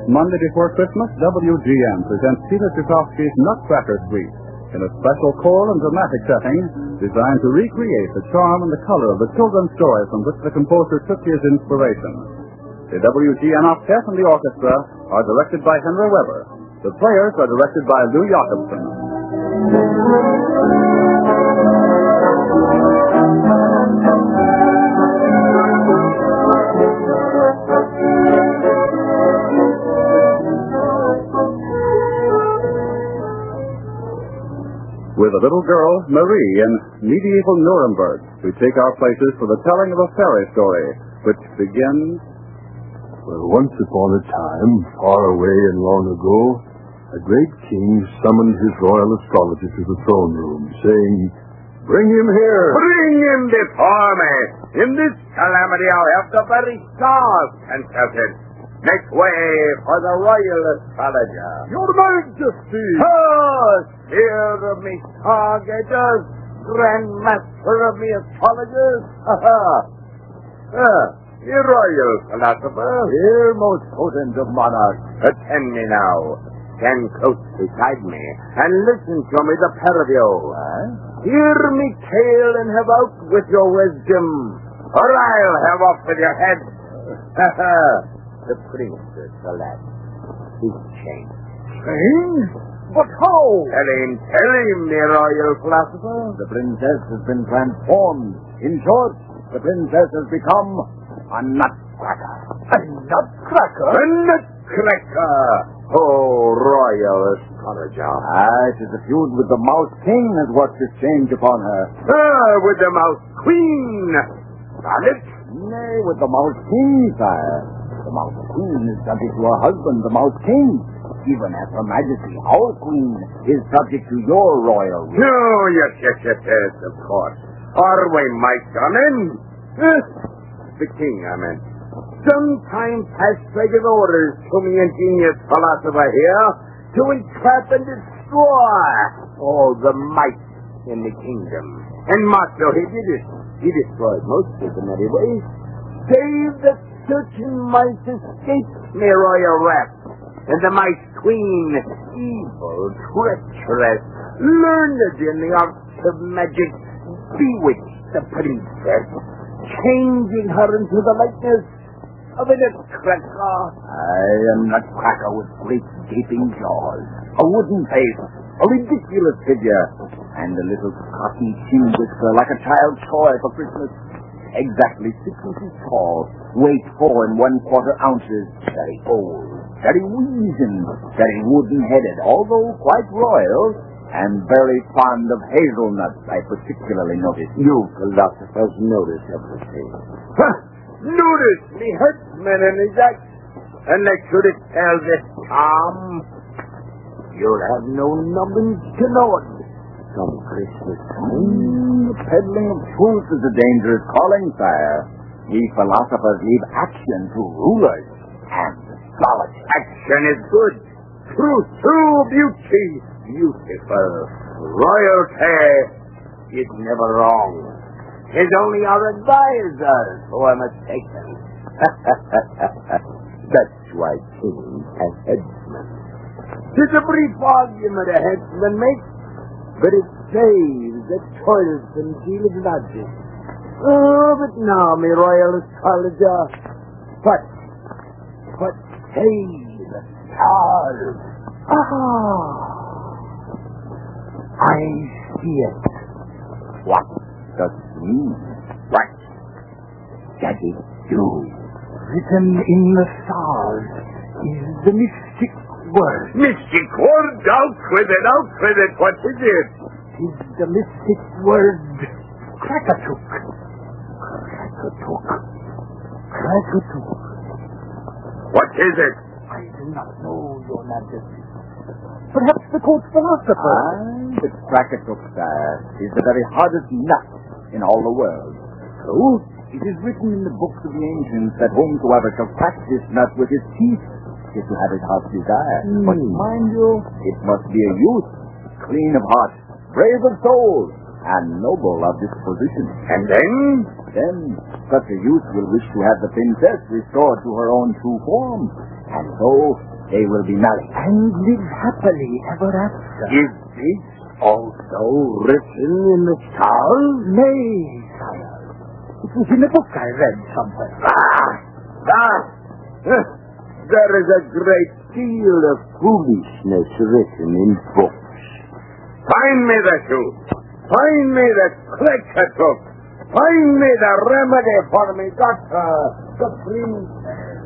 Monday before Christmas, WGN presents Peter Tchaikovsky's Nutcracker Suite in a special choral and dramatic setting designed to recreate the charm and the color of the children's story from which the composer took his inspiration. The WGN Octet and the orchestra are directed by Henry Weber. The players are directed by Lou Jacobson. With a little girl, Marie, in medieval Nuremberg, we take our places for the telling of a fairy story, which begins... Well, once upon a time, far away and long ago, a great king summoned his royal astrologer to the throne room, saying, "Bring him here! Bring him before me! In this calamity I'll have the very stars consulted. Make way for the royal astrologer." Your Majesty! Oh, hear me, stargazers, Grand Master of the astrologers. Your royal philosopher. Here, most potent of monarchs. Attend me now. Stand close beside me and listen to me, the pair of you. Hear me tale and have out with your wisdom, or I'll have off with your head. The princess, alas, is changed. Changed? But how? Tell him, the royal philosopher. The princess has been transformed. In short, the princess has become a nutcracker. A nutcracker? A nutcracker! Oh, royal astrologer. It is a feud with the Mouse King that worked this change upon her. With the Mouse Queen. Got it? Nay, with the Mouse King, sire. The Mouse Queen is subject to her husband, the Mouse King. Even as Her Majesty, our Queen, is subject to your royal will. Oh, yes, of course. Or we might come in. The king, I meant. Some time past I gave orders to me ingenious philosopher here to entrap and destroy all the might in the kingdom. And Marshal, he did it. He destroyed most of them anyway. Save that certain might escaped me royal wrath. And the mice queen, evil, treacherous, learned in the arts of magic, bewitched the princess, changing her into the likeness of a nutcracker. A nutcracker with great gaping jaws, a wooden face, a ridiculous figure, and a little cotton chin whisker like a child's toy for Christmas. Exactly 6 inches tall, weight 4 1/4 ounces, very old, very weazened, very wooden-headed, although quite royal, and very fond of hazelnuts, I particularly noticed. You philosophers notice everything. Notice me herdsman and his act, and they should it tell this Tom. You'll have no nubbins to know it. Some Christmas time. The peddling of truth is a dangerous calling, sire. We philosophers leave action to rulers and astrology. Action is good. Truth, true beauty, beautiful. Royalty is never wrong. It's only our advisors who are mistaken. That's why kings have headsmen. It's a brief argument a headsman makes, but it saves a toilsome deal of logic. Oh, but now, me royal astrologer, what say the stars? I see it. What does it mean? What? Daddy, you. Written in the stars is the mystic word. Mystic word? Out with it. What is it? Is the mystic word Krakatuk. What is it? I do not know, Your Majesty. Perhaps the court philosopher. The Krakatuk, sire, is the very hardest nut in all the world. So? It is written in the books of the ancients that whomsoever shall crack this nut with his teeth is to have his heart's desire. But mind you, it must be a youth, clean of heart, brave of soul, and noble of disposition. And then? Then such a youth will wish to have the princess restored to her own true form. And so they will be married. And live happily ever after. Is this also written in the stars? Nay, sire. It was in a book I read somewhere. There is a great deal of foolishness written in books. Find me the shoe. Find me the Clackatuck. Find me the remedy for me, doctor. The princess.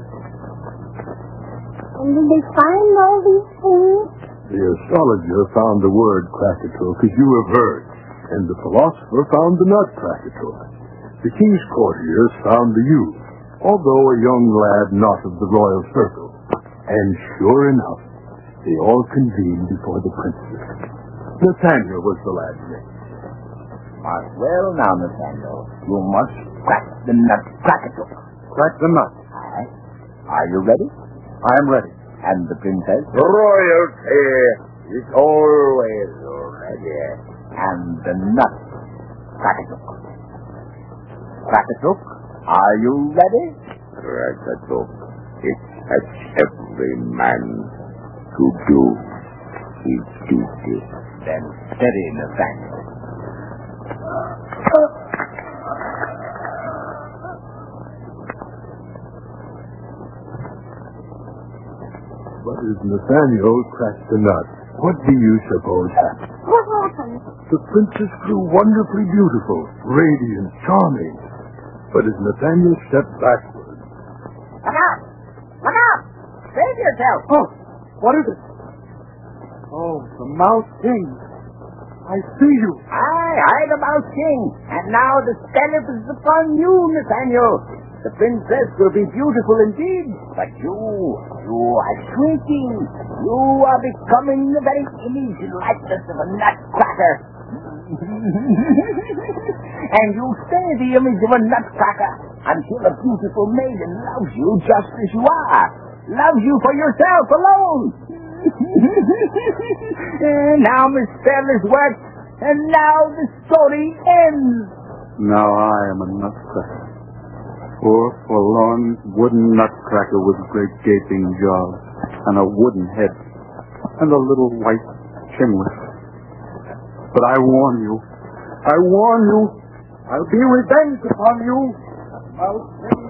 And did they find all these things? The astrologer found the word Clackatuck, as you have heard, and the philosopher found the nut Clackatuck. The king's courtiers found the youth, although a young lad not of the royal circle. And sure enough, they all convened before the princess. Nathaniel was the lad's name. Well, now, Nathaniel, you must crack the nut Clackatuck. Crack the nut. Aye. Are you ready? I am ready. And the princess? Royalty is always ready. And the nut Clackatuck. Clackatuck, are you ready? Clackatuck, it has every man to do his duty. Then steady, Nathaniel. But as Nathaniel cracked the nut, what do you suppose happened? What happened? The princess grew wonderfully beautiful, radiant, charming. But as Nathaniel stepped backward... Look out! Look out! Save yourself! Oh, what is it? Oh, the Mouse King. I see you. Aye, the Mouse King. And now the spell is upon you, Nathaniel. The princess will be beautiful indeed, but you are shrinking. You are becoming the very image and likeness of a nutcracker. And you stay the image of a nutcracker until a beautiful maiden loves you just as you are. Loves you for yourself alone. And now Miss Spell is worked, and now the story ends. Now I am a nutcracker. Poor, forlorn, wooden nutcracker with great gaping jaws, and a wooden head, and a little white chinlet. But I warn you, I'll be revenged upon you. Mouse King.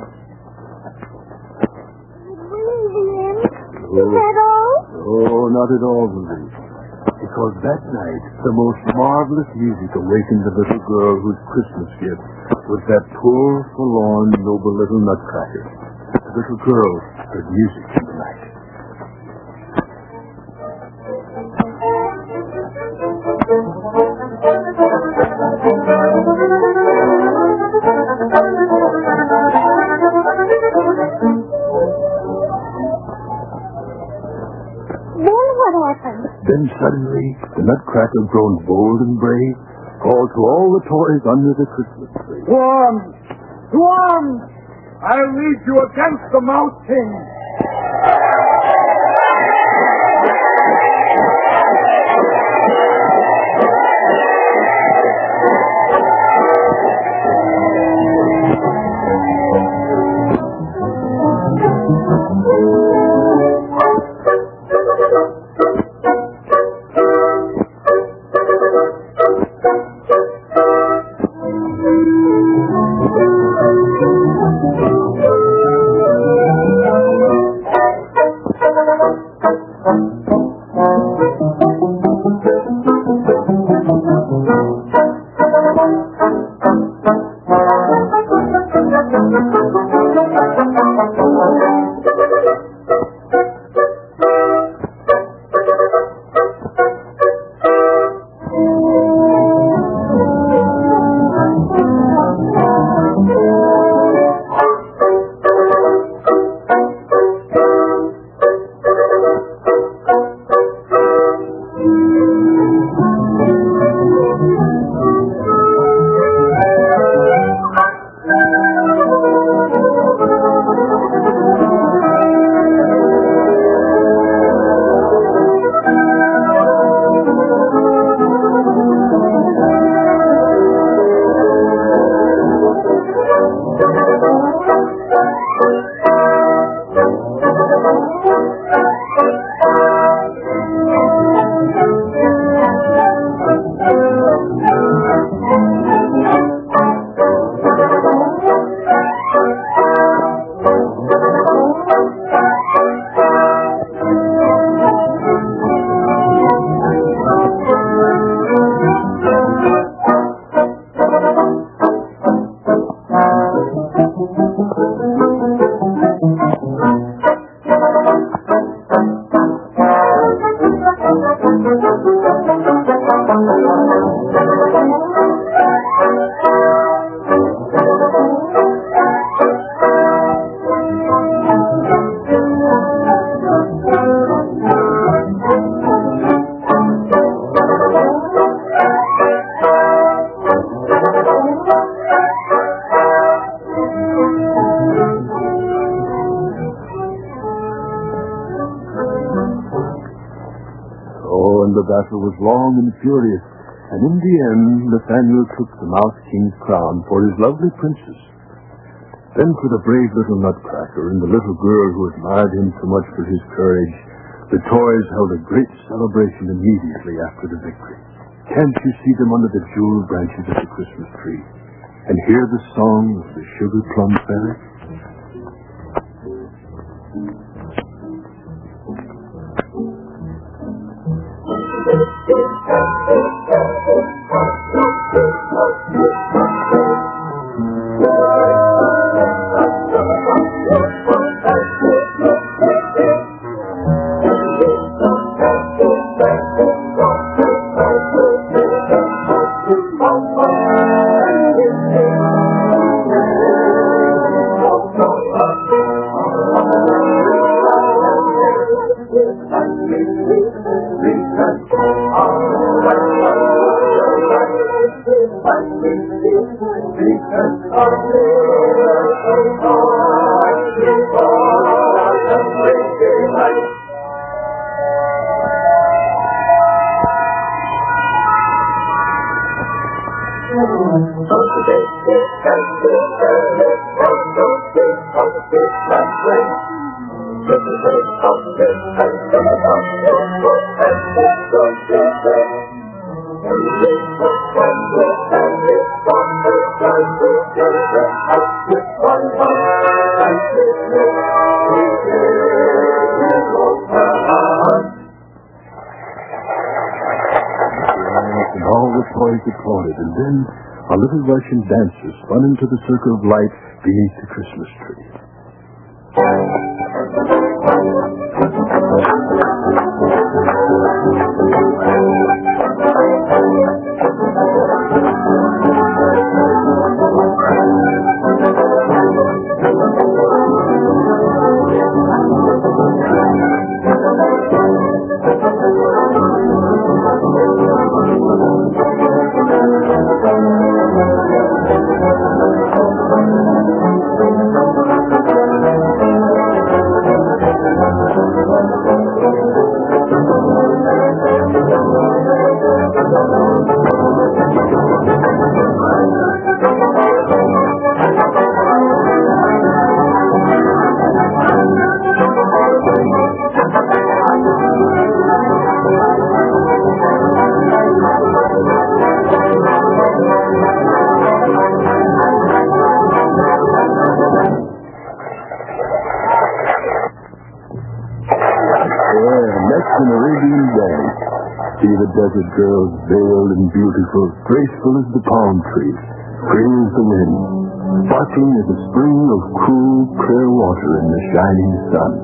Is that all? Oh, not at all, Louise. Because that night, the most marvelous music awakened the little girl whose Christmas gift was that poor, forlorn, noble little nutcracker. The little girl heard music in the night. Then what happened? Then suddenly, the nutcracker, grown bold and brave, called to all the toys under the Christmas tree. Swan! I'll lead you against the Mouse King. was long and furious, and in the end Nathaniel took the Mouse King's crown for his lovely princess. Then for the brave little Nutcracker and the little girl who admired him so much for his courage, the toys held a great celebration immediately after the victory. Can't you see them under the jeweled branches of the Christmas tree, and hear the song of the Sugar Plum Fairy? And all the toys applauded, and then a little Russian dancer spun into the circle of light beneath the Christmas tree. An Arabian dance. See the desert girls veiled and beautiful, graceful as the palm tree, free as the wind, sparkling as a spring of cool, clear water in the shining sun.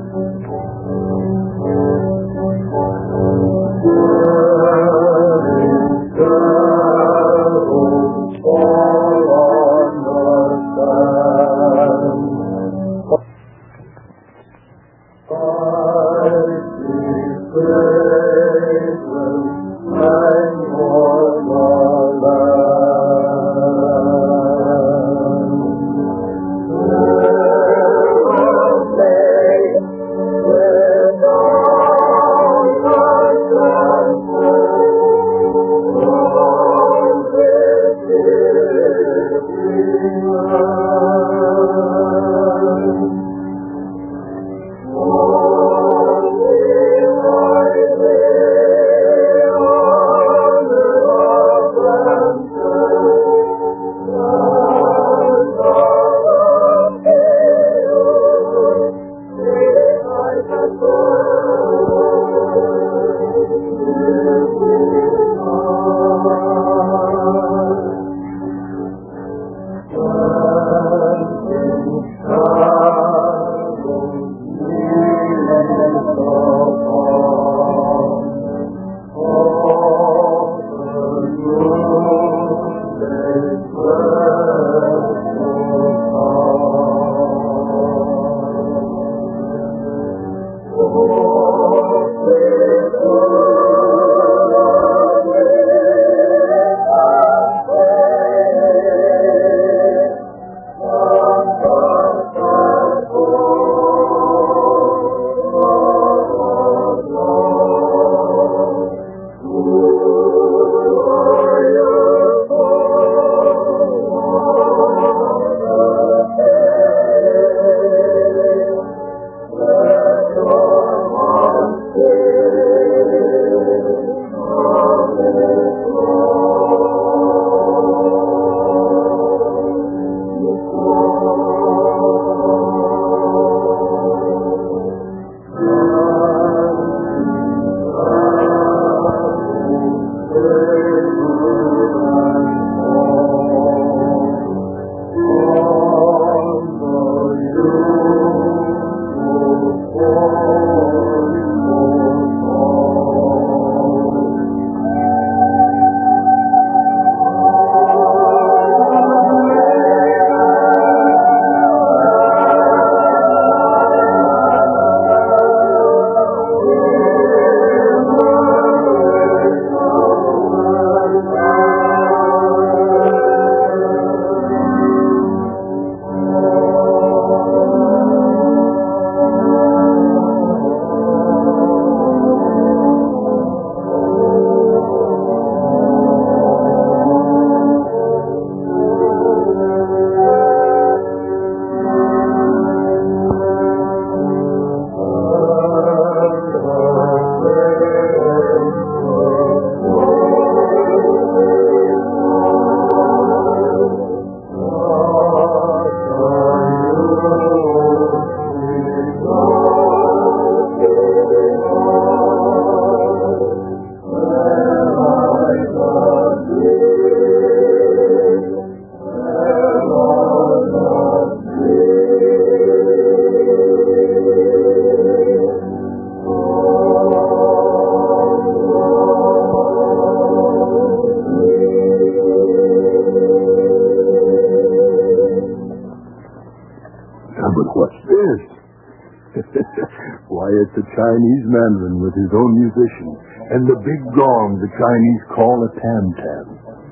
Chinese mandarin with his own musician, and the big gong the Chinese call a tam-tam.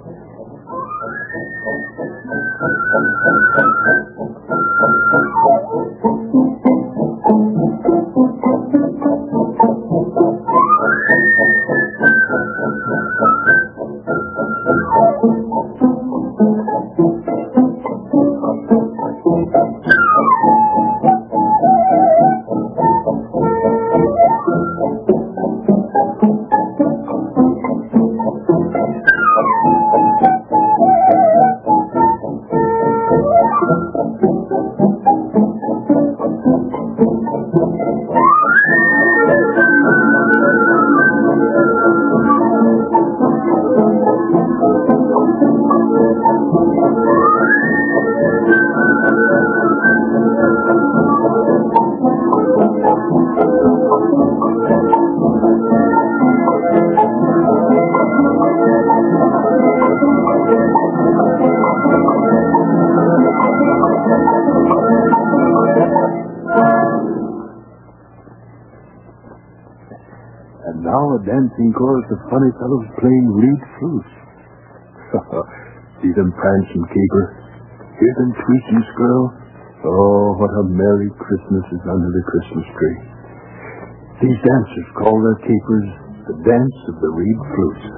And now a dancing chorus of funny fellows playing reed flutes. See them prance and caper. Hear them tweet and skirl. Oh, what a merry Christmas is under the Christmas tree. These dancers call their capers the dance of the reed flutes.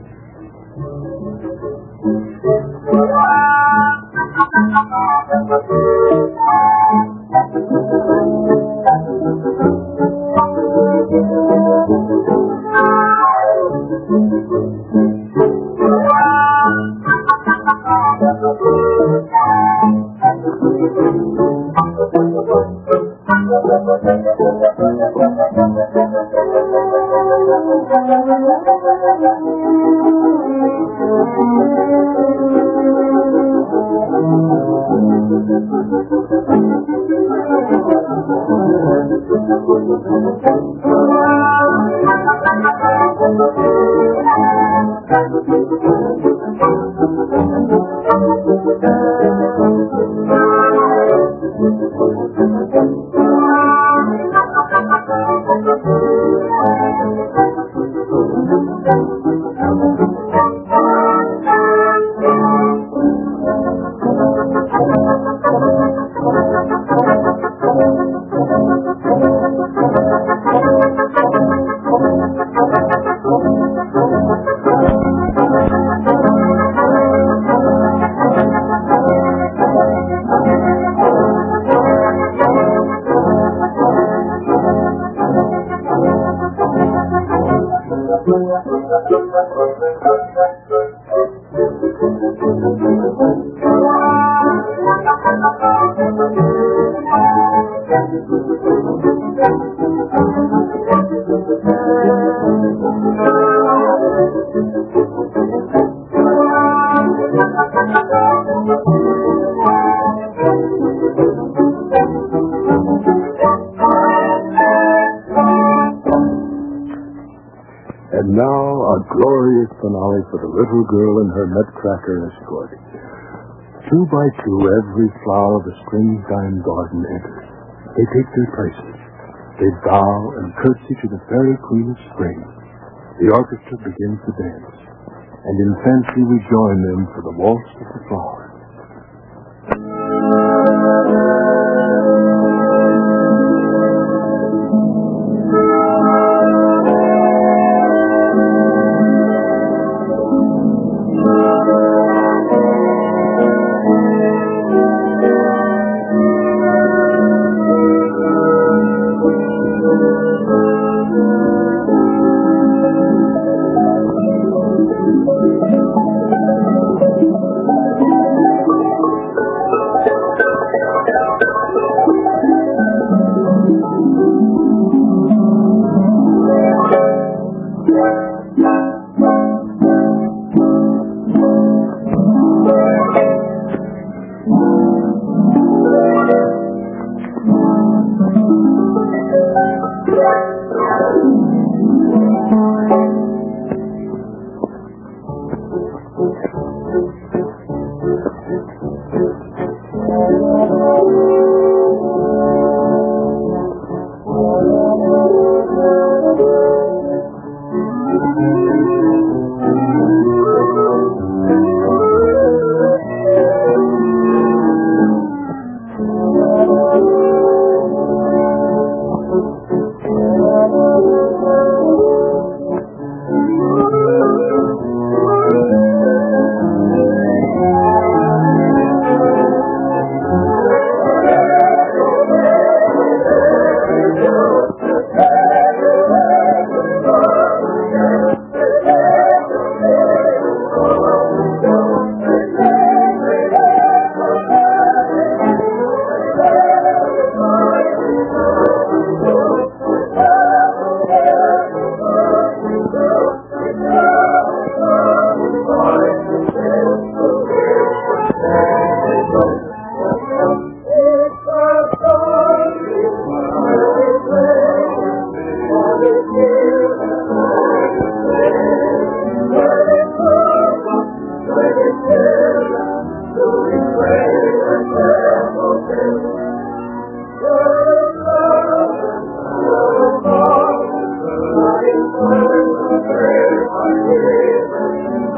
And now a glorious finale for the little girl and her nutcracker escort. 2 by 2, every flower of the springtime garden enters. They take their places. They bow and curtsy to the fairy queen of spring. The orchestra begins to dance, and in fancy we join them for the waltz of the flowers.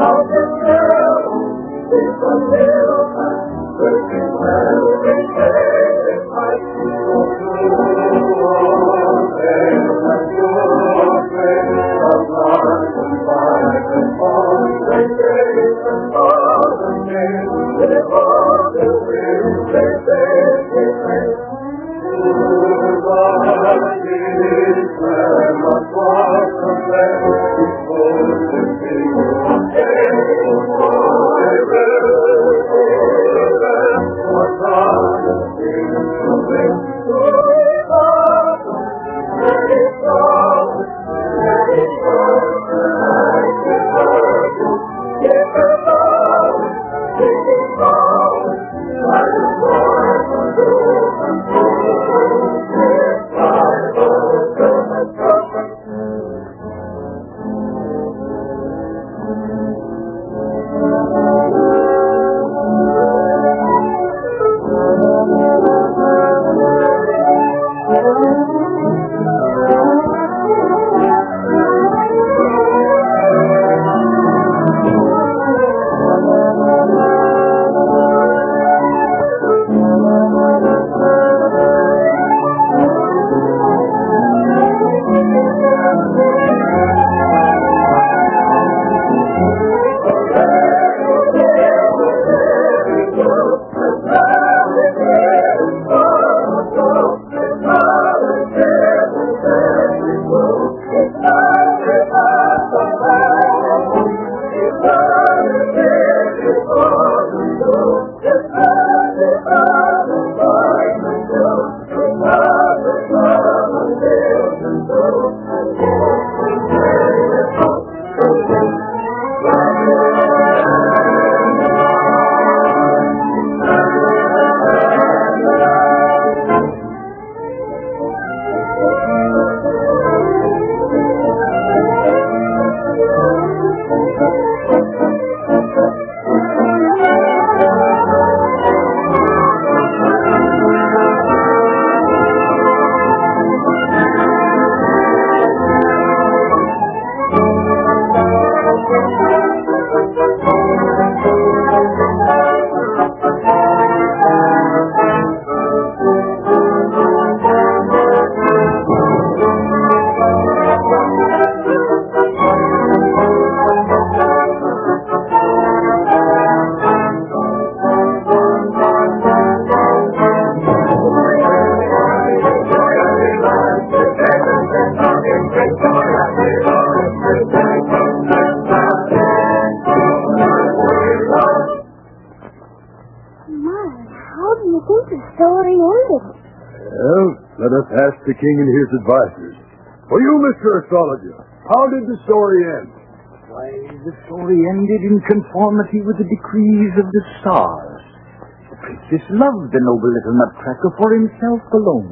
Let us ask the king and his advisors. For you, Mr. Astrologer, how did the story end? Why, the story ended in conformity with the decrees of the stars. The princess loved the noble little nutcracker for himself alone.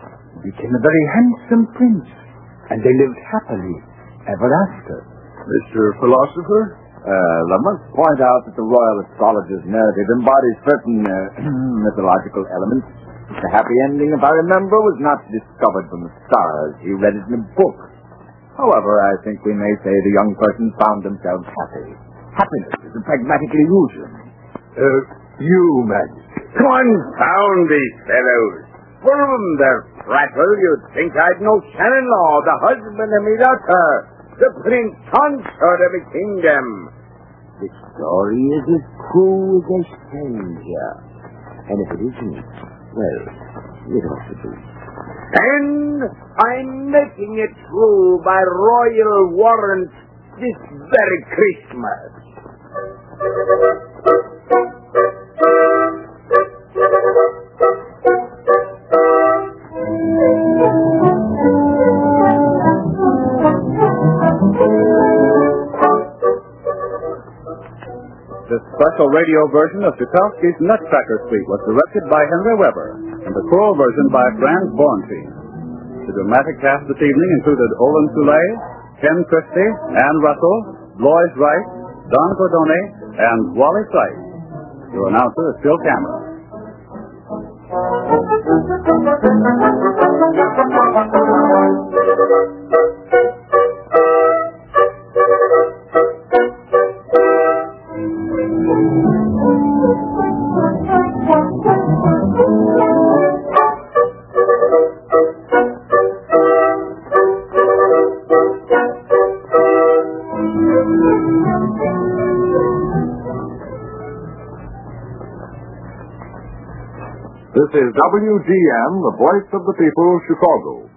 He became a very handsome prince, and they lived happily ever after. Mr. Philosopher? I must point out that the royal astrologer's narrative embodies certain mythological elements. The happy ending, if I remember, was not discovered from the stars. He read it in a book. However, I think we may say the young person found themselves happy. Happiness is a pragmatic illusion. You, Majesty. Confound these fellows. From their prattle, you'd think I'd no son-in-law, the husband of me daughter, the prince consort of a kingdom. The story is as true as they say here. And if it isn't, well, it ought to be. And I'm making it true by royal warrant this very Christmas. This special radio version of Tchaikovsky's Nutcracker Suite was directed by Henry Weber, and the choral version by Franz Bornstein. The dramatic cast this evening included Olin Soule, Ken Christie, Ann Russell, Lois Wright, Don Cordone, and Wally Sykes. Your announcer is Phil Cameron. This is WGN, the voice of the people, Chicago.